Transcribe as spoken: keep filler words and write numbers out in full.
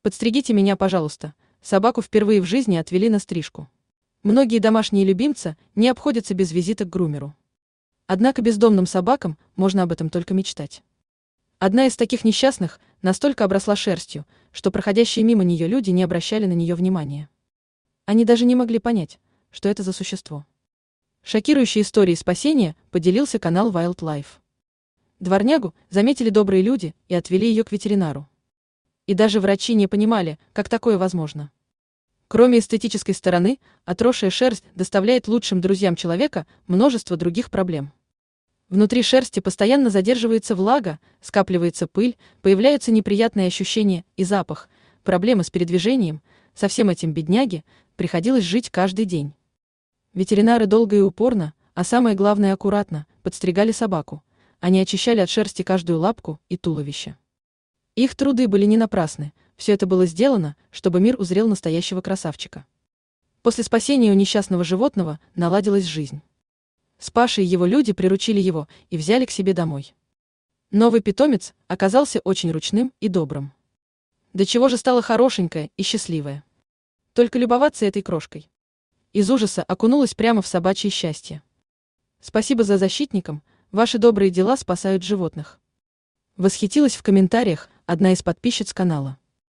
Подстригите меня, пожалуйста. Собаку впервые в жизни отвели на стрижку. Многие домашние любимцы не обходятся без визита к грумеру. Однако бездомным собакам можно об этом только мечтать. Одна из таких несчастных настолько обросла шерстью, что проходящие мимо нее люди не обращали на нее внимания. Они даже не могли понять, что это за существо. Шокирующей историей спасения поделился канал Wildlife. Дворнягу заметили добрые люди и отвели ее к ветеринару. И даже врачи не понимали, как такое возможно. Кроме эстетической стороны, отросшая шерсть доставляет лучшим друзьям человека множество других проблем. Внутри шерсти постоянно задерживается влага, скапливается пыль, появляются неприятные ощущения и запах, проблемы с передвижением. Со всем этим бедняге приходилось жить каждый день. Ветеринары долго и упорно, а самое главное аккуратно, подстригали собаку. Они очищали от шерсти каждую лапку и туловище. Их труды были не напрасны, все это было сделано, чтобы мир узрел настоящего красавчика. После спасения у несчастного животного наладилась жизнь. Спасшие его люди приручили его и взяли к себе домой. Новый питомец оказался очень ручным и добрым. До чего же стала хорошенькая и счастливая. Только любоваться этой крошкой. Из ужаса окунулась прямо в собачье счастье. Спасибо за защитникам, ваши добрые дела спасают животных. Восхитилась в комментариях одна из подписчиц канала.